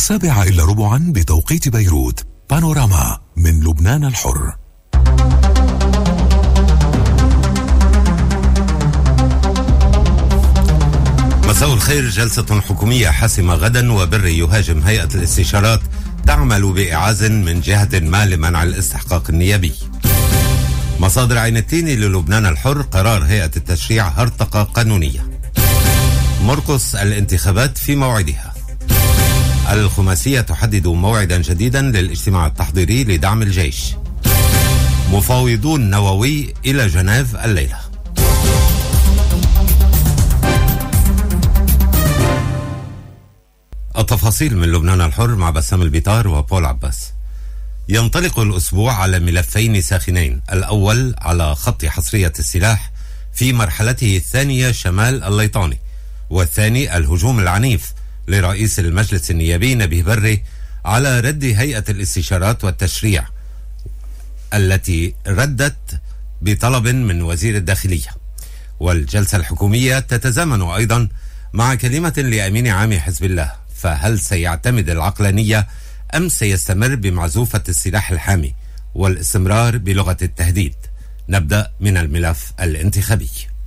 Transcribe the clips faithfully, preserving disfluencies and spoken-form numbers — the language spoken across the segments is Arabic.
السابعة إلا ربعا بتوقيت بيروت. بانوراما من لبنان الحر. مساء الخير. جلسة حكومية حاسمة غدا، وبري يهاجم هيئة الاستشارات تعمل بإعاز من جهة ما لمنع الاستحقاق النيابي. مصادر عين التيني للبنان الحر: قرار هيئة التشريع هرطقة قانونية. مرقس: الانتخابات في موعدها. الخماسية تحدد موعدا جديدا للاجتماع التحضيري لدعم الجيش. مفاوضون نووي إلى جنيف الليلة. التفاصيل من لبنان الحر مع بسام البيطار وبول عباس. ينطلق الأسبوع على ملفين ساخنين: الأول على خط حصرية السلاح في مرحلته الثانية شمال الليطاني، والثاني الهجوم العنيف لرئيس المجلس النيابي نبيه بري على رد هيئة الاستشارات والتشريع التي ردت بطلب من وزير الداخلية. والجلسة الحكومية تتزامن أيضا مع كلمة لأمين عام حزب الله، فهل سيعتمد العقلانية أم سيستمر بمعزوفة السلاح الحامي والاستمرار بلغة التهديد؟ نبدأ من الملف الانتخابي.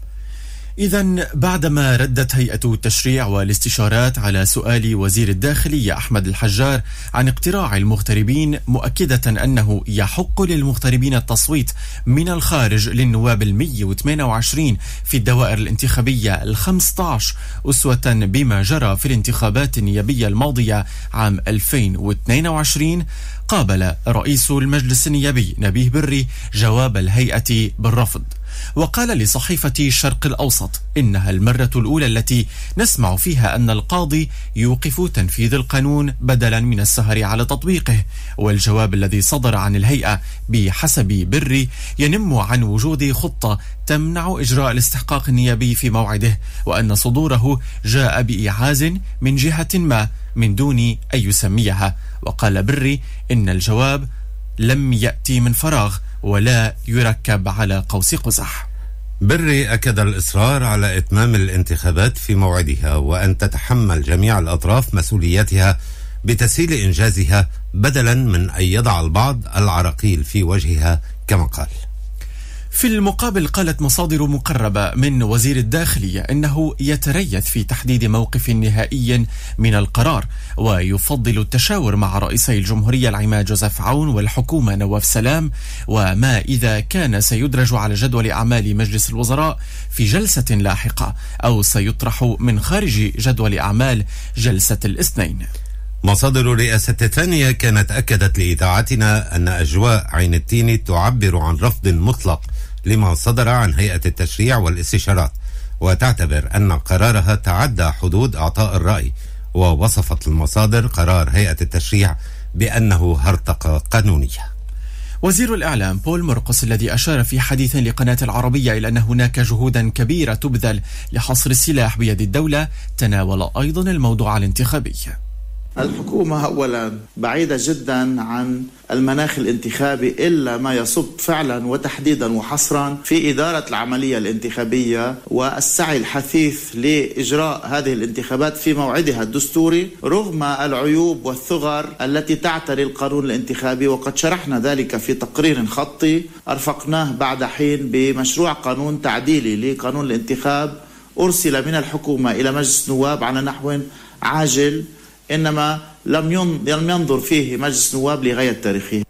إذن بعدما ردت هيئة التشريع والاستشارات على سؤال وزير الداخلية أحمد الحجار عن اقتراع المغتربين، مؤكدة أنه يحق للمغتربين التصويت من الخارج للنواب المئة وثمانية وعشرين في الدوائر الانتخابية الخمسة عشر، أسوة بما جرى في الانتخابات النيابية الماضية عام ألفين واثنين وعشرين، قابل رئيس المجلس النيابي نبيه بري جواب الهيئة بالرفض، وقال لصحيفة الشرق الأوسط إنها المرة الأولى التي نسمع فيها أن القاضي يوقف تنفيذ القانون بدلا من السهر على تطبيقه. والجواب الذي صدر عن الهيئة بحسب بري ينم عن وجود خطة تمنع إجراء الاستحقاق النيابي في موعده، وأن صدوره جاء بإعاز من جهة ما من دون أن يسميها. وقال بري إن الجواب لم يأتي من فراغ ولا يركب على قوس قزح. بري أكد الإصرار على إتمام الانتخابات في موعدها، وأن تتحمل جميع الأطراف مسؤولياتها بتسهيل إنجازها بدلا من أن يضع البعض العراقيل في وجهها كما قال. في المقابل قالت مصادر مقربة من وزير الداخلية إنه يتريث في تحديد موقف نهائي من القرار، ويفضل التشاور مع رئيسي الجمهورية العماد جوزيف عون والحكومة نواف سلام، وما إذا كان سيدرج على جدول أعمال مجلس الوزراء في جلسة لاحقة أو سيطرح من خارج جدول أعمال جلسة الاثنين. مصادر رئاسة الثانية كانت أكدت لإذاعتنا أن أجواء عين التيني تعبر عن رفض مطلق لما صدر عن هيئة التشريع والاستشارات، وتعتبر أن قرارها تعدى حدود إعطاء الرأي. ووصفت المصادر قرار هيئة التشريع بأنه هرطقة قانونية. وزير الإعلام بول مرقس الذي أشار في حديث لقناة العربية إلى أن هناك جهودا كبيرة تبذل لحصر السلاح بيد الدولة، تناول أيضا الموضوع الانتخابي. الحكومة أولا بعيدة جدا عن المناخ الانتخابي إلا ما يصب فعلا وتحديدا وحصرا في إدارة العملية الانتخابية والسعي الحثيث لإجراء هذه الانتخابات في موعدها الدستوري رغم العيوب والثغر التي تعتري القانون الانتخابي. وقد شرحنا ذلك في تقرير خطي أرفقناه بعد حين بمشروع قانون تعديلي لقانون الانتخاب أرسل من الحكومة إلى مجلس النواب على نحو عاجل، إنما لم ينظر فيه مجلس نواب لغاية تاريخه.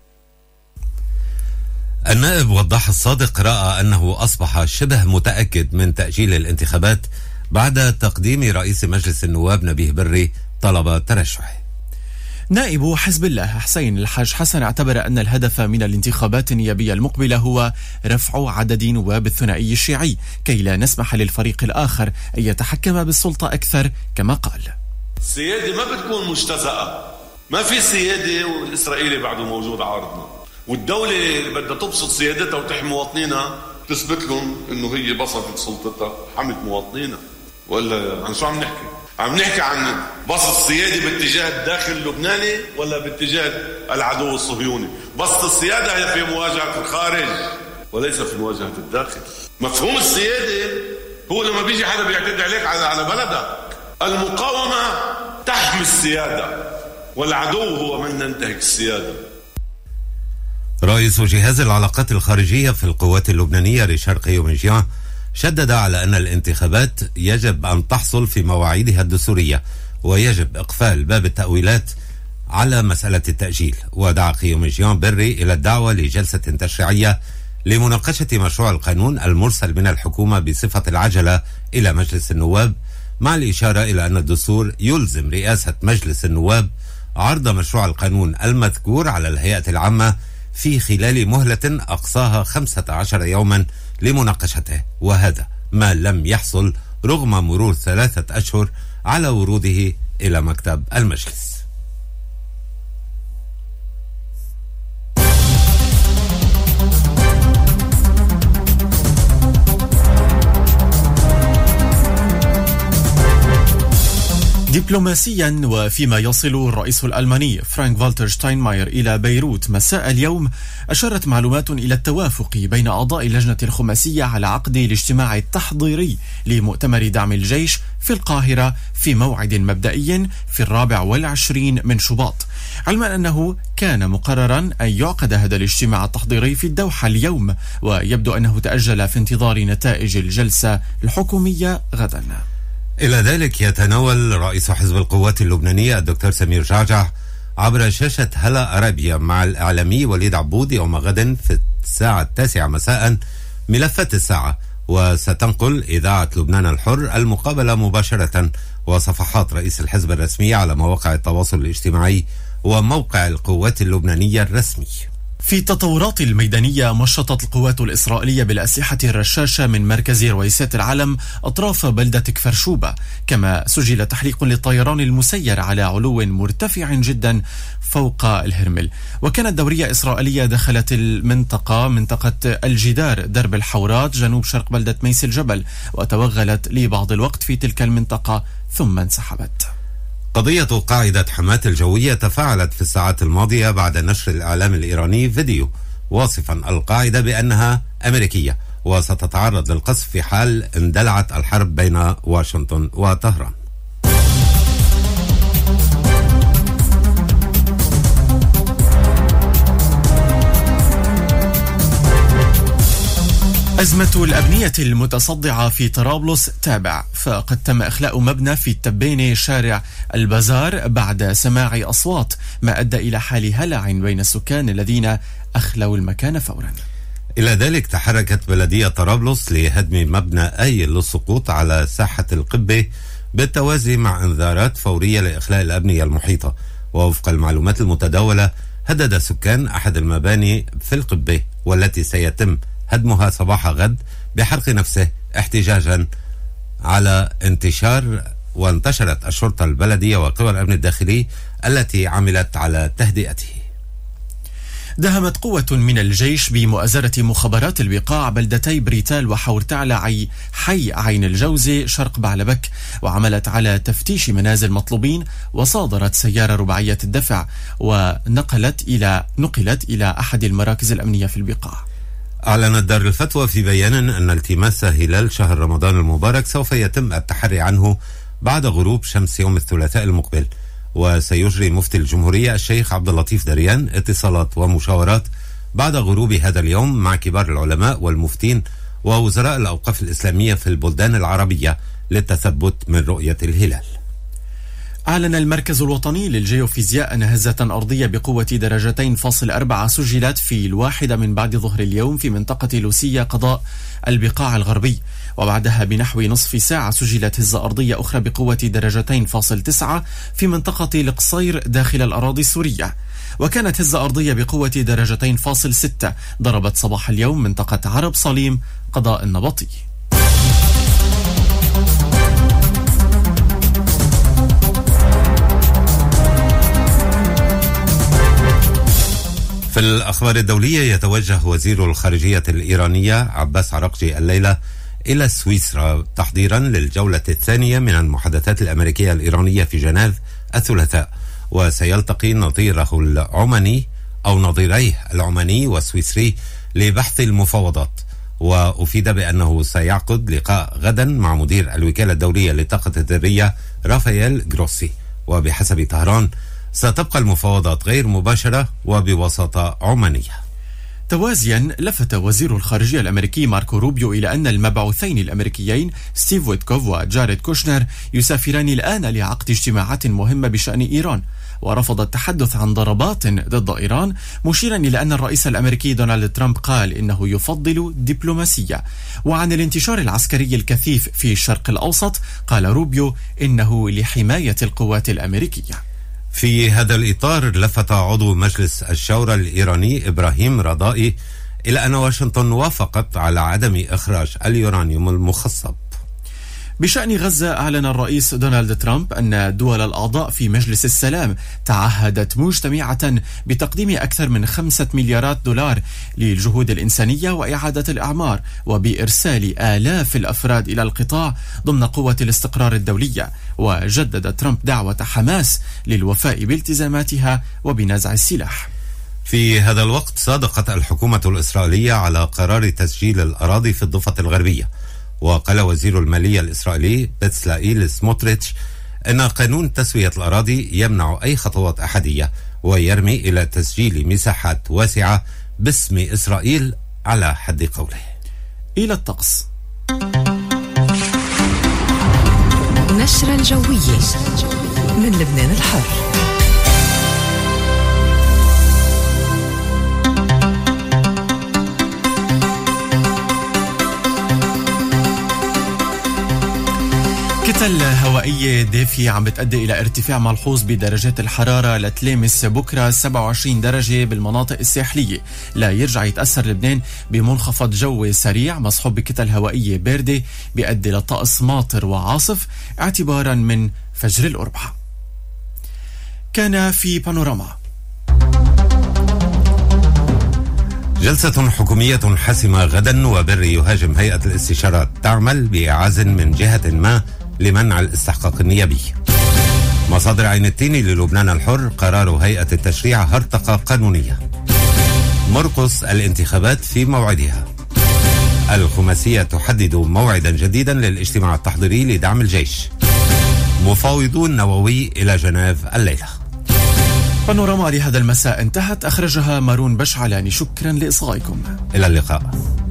النائب وضاح الصادق رأى أنه أصبح شبه متأكد من تأجيل الانتخابات بعد تقديم رئيس مجلس النواب نبيه بري طلب ترشحه. نائب حزب الله حسين الحاج حسن اعتبر أن الهدف من الانتخابات النيابية المقبلة هو رفع عدد نواب الثنائي الشيعي كي لا نسمح للفريق الآخر أن يتحكم بالسلطة أكثر، كما قال: السيادة ما بتكون مجتزأة، ما في سيادة والإسرائيلي بعده موجود عارضنا، والدولة بدها تبسط سيادتها وتحمي مواطنينها تثبت لهم إنه هي بسطت سلطتها حمت مواطنينها. ولا عن شو عم نحكي؟ عم نحكي عن بسط السيادة باتجاه الداخل اللبناني ولا باتجاه العدو الصهيوني؟ بسط السيادة هي في مواجهة الخارج وليس في مواجهة الداخل. مفهوم السيادة هو لما بيجي حدا بيعتدي عليك على على بلدك. المقاومة تحمي السيادة، والعدو هو من ننتهك السيادة. رئيس جهاز العلاقات الخارجية في القوات اللبنانية ريشار قيومجيان شدد على أن الانتخابات يجب أن تحصل في مواعيدها الدستورية، ويجب إقفال باب التأويلات على مسألة التأجيل. ودعا قيومجيان بري إلى الدعوة لجلسة تشريعية لمناقشة مشروع القانون المرسل من الحكومة بصفة العجلة إلى مجلس النواب، مع الإشارة إلى أن الدستور يلزم رئاسة مجلس النواب عرض مشروع القانون المذكور على الهيئة العامة في خلال مهلة أقصاها خمسة عشر يوما لمناقشته، وهذا ما لم يحصل رغم مرور ثلاثة أشهر على وروده إلى مكتب المجلس. دبلوماسيا، وفيما يصل الرئيس الألماني فرانك فالتر شتاينماير إلى بيروت مساء اليوم، أشارت معلومات إلى التوافق بين أعضاء اللجنة الخماسية على عقد الاجتماع التحضيري لمؤتمر دعم الجيش في القاهرة في موعد مبدئي في الرابع والعشرين من شباط، علما أنه كان مقررا أن يعقد هذا الاجتماع التحضيري في الدوحة اليوم، ويبدو أنه تأجل في انتظار نتائج الجلسة الحكومية غدا. إلى ذلك يتناول رئيس حزب القوات اللبنانية الدكتور سمير جعجع عبر شاشة هلا أرابيا مع الإعلامي وليد عبود يوم غد في الساعة التاسعة مساء ملفات الساعة، وستنقل إذاعة لبنان الحر المقابلة مباشرة وصفحات رئيس الحزب الرسمي على مواقع التواصل الاجتماعي وموقع القوات اللبنانية الرسمي. في التطورات الميدانية، مشطت القوات الإسرائيلية بالأسلحة الرشاشة من مركز رويسات العلم أطراف بلدة كفر شوبة، كما سجل تحليق للطيران المسير على علو مرتفع جدا فوق الهرمل. وكانت دورية إسرائيلية دخلت المنطقة منطقة الجدار درب الحورات جنوب شرق بلدة ميس الجبل، وتوغلت لبعض الوقت في تلك المنطقة ثم انسحبت. قضية قاعدة حماة الجوية تفاعلت في الساعات الماضية بعد نشر الإعلام الإيراني فيديو واصفا القاعدة بأنها أمريكية وستتعرض للقصف في حال اندلعت الحرب بين واشنطن وطهران. أزمة الأبنية المتصدعة في طرابلس تابع، فقد تم إخلاء مبنى في التبينة شارع البازار بعد سماع أصوات، ما أدى إلى حال هلع بين السكان الذين أخلوا المكان فورا. إلى ذلك تحركت بلدية طرابلس لهدم مبنى آيل للسقوط على ساحة القبة بالتوازي مع إنذارات فورية لإخلاء الأبنية المحيطة. ووفق المعلومات المتداولة، هدد سكان أحد المباني في القبة والتي سيتم هدمها صباح غد بحرق نفسه احتجاجا على انتشار وانتشرت الشرطة البلدية وقوى الأمن الداخلي التي عملت على تهدئته. دهمت قوة من الجيش بمؤازرة مخابرات البقاع بلدتي بريتال وحورتعلى حي عين الجوزة شرق بعلبك، وعملت على تفتيش منازل مطلوبين، وصادرت سيارة رباعية الدفع ونقلت إلى نقلت إلى أحد المراكز الأمنية في البقاع. أعلنت دار الفتوى في بيان أن التماس هلال شهر رمضان المبارك سوف يتم التحري عنه بعد غروب شمس يوم الثلاثاء المقبل، وسيجري مفتي الجمهورية الشيخ عبد اللطيف دريان اتصالات ومشاورات بعد غروب هذا اليوم مع كبار العلماء والمفتين ووزراء الأوقاف الإسلامية في البلدان العربية للتثبت من رؤية الهلال. أعلن المركز الوطني للجيوفيزياء أن هزة أرضية بقوة درجتين فاصل أربعة سجلت في الواحدة من بعد ظهر اليوم في منطقة لوسية قضاء البقاع الغربي، وبعدها بنحو نصف ساعة سجلت هزة أرضية أخرى بقوة درجتين فاصل تسعة في منطقة القصير داخل الأراضي السورية، وكانت هزة أرضية بقوة درجتين فاصل ستة ضربت صباح اليوم منطقة عرب صليم قضاء النبطي. في الأخبار الدولية، يتوجه وزير الخارجية الإيرانية عباس عراقجي الليلة إلى سويسرا تحضيرا للجولة الثانية من المحادثات الأمريكية الإيرانية في جنيف الثلاثاء، وسيلتقي نظيره العماني أو نظيريه العماني والسويسري لبحث المفاوضات. وأفيد بأنه سيعقد لقاء غدا مع مدير الوكالة الدولية للطاقة الذرية رافائيل جروسي. وبحسب طهران، ستبقى المفاوضات غير مباشرة وبوساطة عمانية. توازيا لفت وزير الخارجية الأمريكي ماركو روبيو إلى أن المبعوثين الأمريكيين ستيف ويتكوف وجاريد كوشنر يسافران الآن لعقد اجتماعات مهمة بشأن إيران، ورفض التحدث عن ضربات ضد إيران، مشيرا إلى أن الرئيس الأمريكي دونالد ترامب قال إنه يفضل الدبلوماسية. وعن الانتشار العسكري الكثيف في الشرق الأوسط قال روبيو إنه لحماية القوات الأمريكية. في هذا الإطار لفت عضو مجلس الشورى الإيراني إبراهيم رضائي إلى أن واشنطن وافقت على عدم إخراج اليورانيوم المخصب. بشأن غزة، أعلن الرئيس دونالد ترامب أن الدول الأعضاء في مجلس السلام تعهدت مجتمعة بتقديم أكثر من خمسة مليارات دولار للجهود الإنسانية وإعادة الأعمار، وبإرسال آلاف الأفراد إلى القطاع ضمن قوة الاستقرار الدولية. وجدد ترامب دعوة حماس للوفاء بالتزاماتها وبنزع السلاح. في هذا الوقت صادقت الحكومة الإسرائيلية على قرار تسجيل الأراضي في الضفة الغربية، وقال وزير المالية الإسرائيلي بتسلائيل سموتريتش أن قانون تسوية الأراضي يمنع أي خطوات أحادية ويرمي إلى تسجيل مساحات واسعة باسم إسرائيل على حد قوله. إلى الطقس. نشرة الجوية من لبنان الحر. كتل هوائية دافية عم بتؤدي إلى ارتفاع ملحوظ بدرجات الحرارة لتلامس بكرة سبعة وعشرين درجة بالمناطق الساحلية، لا يرجع يتأثر لبنان بمنخفض جوي سريع مصحوب بكتل هوائية باردة بيؤدي لطقس ماطر وعاصف اعتبارا من فجر الأربعاء. كان في بانوراما. جلسة حكومية حاسمة غدا، وبر يهاجم هيئة الاستشارات تعمل بإعاز من جهة ما لمنع الاستحقاق النيابي. مصادر عين التين للبنان الحر: قرار هيئة التشريع هرطقة قانونية. مرقس: الانتخابات في موعدها. الخماسية تحدد موعدا جديدا للاجتماع التحضيري لدعم الجيش. مفاوضون نووي إلى جنيف الليلة. بانوراما لهذا المساء انتهت، أخرجها مارون بشعلاني. شكرا لإصغائكم، إلى اللقاء.